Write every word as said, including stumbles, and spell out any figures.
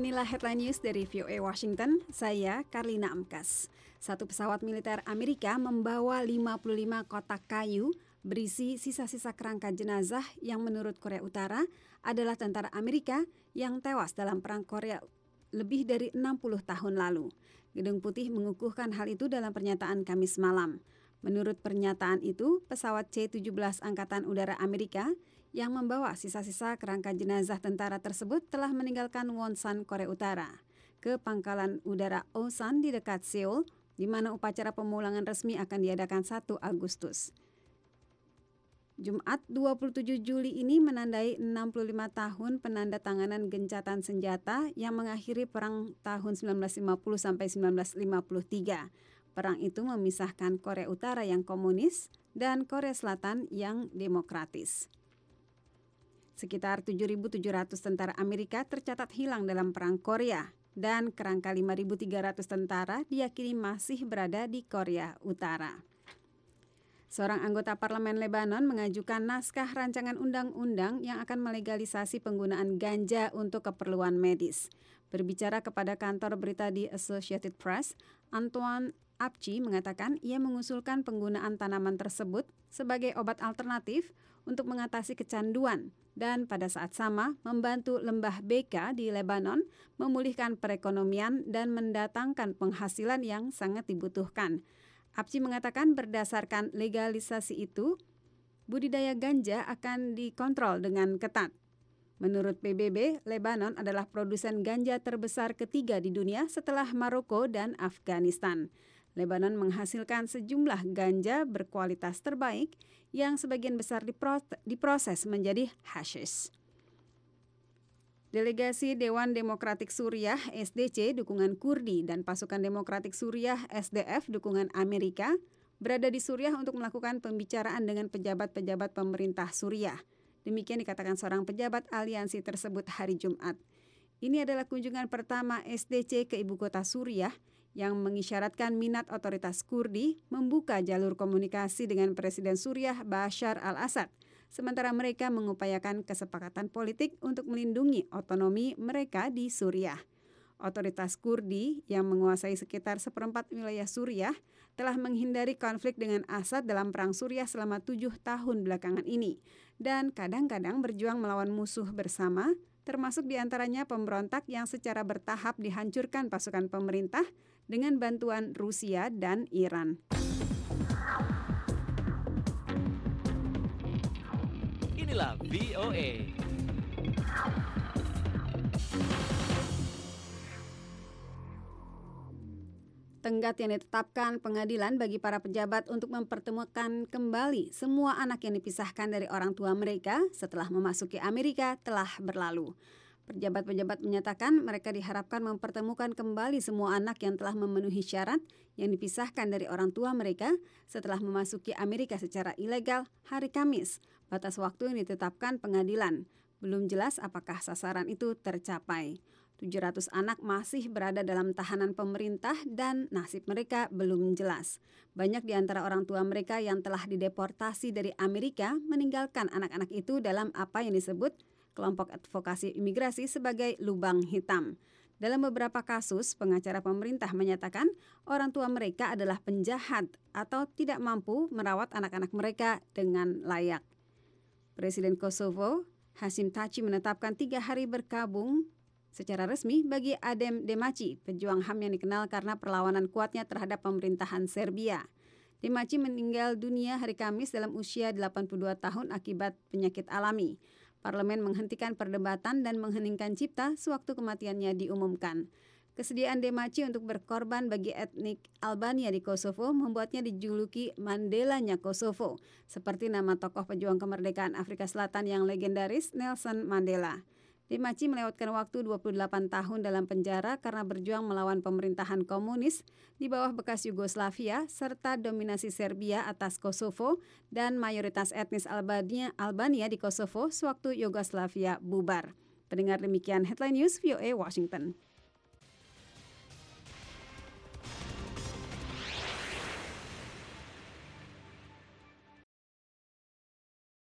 Inilah headline news dari V O A Washington, saya Karlina Amkas. Satu pesawat militer Amerika membawa lima puluh lima kotak kayu berisi sisa-sisa kerangka jenazah yang menurut Korea Utara adalah tentara Amerika yang tewas dalam Perang Korea lebih dari enam puluh tahun lalu. Gedung Putih mengukuhkan hal itu dalam pernyataan Kamis malam. Menurut pernyataan itu, pesawat C tujuh belas Angkatan Udara Amerika yang membawa sisa-sisa kerangka jenazah tentara tersebut telah meninggalkan Wonsan, Korea Utara, ke pangkalan udara Osan di dekat Seoul, di mana upacara pemulangan resmi akan diadakan satu Agustus. Jumat dua puluh tujuh Juli ini menandai enam puluh lima tahun penandatanganan gencatan senjata yang mengakhiri perang tahun sembilan belas lima puluh sampai sembilan belas lima puluh tiga. Perang itu memisahkan Korea Utara yang komunis dan Korea Selatan yang demokratis. Sekitar tujuh ribu tujuh ratus tentara Amerika tercatat hilang dalam Perang Korea dan kerangka lima ribu tiga ratus tentara diyakini masih berada di Korea Utara. Seorang anggota parlemen Lebanon mengajukan naskah rancangan undang-undang yang akan melegalisasi penggunaan ganja untuk keperluan medis. Berbicara kepada kantor berita di Associated Press, Antoine Apci mengatakan ia mengusulkan penggunaan tanaman tersebut sebagai obat alternatif untuk mengatasi kecanduan dan pada saat sama membantu lembah Bekaa di Lebanon memulihkan perekonomian dan mendatangkan penghasilan yang sangat dibutuhkan. Apci mengatakan berdasarkan legalisasi itu, budidaya ganja akan dikontrol dengan ketat. Menurut P B B, Lebanon adalah produsen ganja terbesar ketiga di dunia setelah Maroko dan Afghanistan. Lebanon menghasilkan sejumlah ganja berkualitas terbaik yang sebagian besar diproses menjadi hashish. Delegasi Dewan Demokratik Suriah S D C dukungan Kurdi dan Pasukan Demokratik Suriah S D F dukungan Amerika berada di Suriah untuk melakukan pembicaraan dengan pejabat-pejabat pemerintah Suriah. Demikian dikatakan seorang pejabat aliansi tersebut hari Jumat. Ini adalah kunjungan pertama S D C ke ibu kota Suriah yang mengisyaratkan minat otoritas Kurdi membuka jalur komunikasi dengan Presiden Suriah Bashar al-Assad, sementara mereka mengupayakan kesepakatan politik untuk melindungi otonomi mereka di Suriah. Otoritas Kurdi yang menguasai sekitar seperempat wilayah Suriah telah menghindari konflik dengan Assad dalam perang Suriah selama tujuh tahun belakangan ini dan kadang-kadang berjuang melawan musuh bersama, termasuk diantaranya pemberontak yang secara bertahap dihancurkan pasukan pemerintah dengan bantuan Rusia dan Iran. Inilah V O A. Tenggat yang ditetapkan pengadilan bagi para pejabat untuk mempertemukan kembali semua anak yang dipisahkan dari orang tua mereka setelah memasuki Amerika telah berlalu. Pejabat-pejabat menyatakan mereka diharapkan mempertemukan kembali semua anak yang telah memenuhi syarat yang dipisahkan dari orang tua mereka setelah memasuki Amerika secara ilegal hari Kamis, batas waktu yang ditetapkan pengadilan. Belum jelas apakah sasaran itu tercapai. tujuh ratus anak masih berada dalam tahanan pemerintah dan nasib mereka belum jelas. Banyak di antara orang tua mereka yang telah dideportasi dari Amerika meninggalkan anak-anak itu dalam apa yang disebut kelompok advokasi imigrasi sebagai lubang hitam. Dalam beberapa kasus, pengacara pemerintah menyatakan orang tua mereka adalah penjahat atau tidak mampu merawat anak-anak mereka dengan layak. Presiden Kosovo, Hashim Thaci menetapkan tiga hari berkabung secara resmi bagi Adem Demaci, pejuang H A M yang dikenal karena perlawanan kuatnya terhadap pemerintahan Serbia. Demaci meninggal dunia hari Kamis dalam usia delapan puluh dua tahun akibat penyakit alami. Parlemen menghentikan perdebatan dan mengheningkan cipta sewaktu kematiannya diumumkan. Kesediaan Demaci untuk berkorban bagi etnik Albania di Kosovo membuatnya dijuluki Mandelanya Kosovo, seperti nama tokoh pejuang kemerdekaan Afrika Selatan yang legendaris Nelson Mandela. Demaci melewatkan waktu dua puluh delapan tahun dalam penjara karena berjuang melawan pemerintahan komunis di bawah bekas Yugoslavia serta dominasi Serbia atas Kosovo dan mayoritas etnis Albania, Albania di Kosovo sewaktu Yugoslavia bubar. Pendengar demikian Headline News V O A Washington.